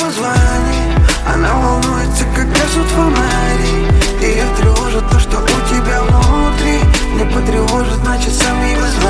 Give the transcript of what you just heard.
позвони. Она волнуется, как гаснут фонари. Ее тревожит то, что у тебя внутри. Не потревожит, значит сам не позвони.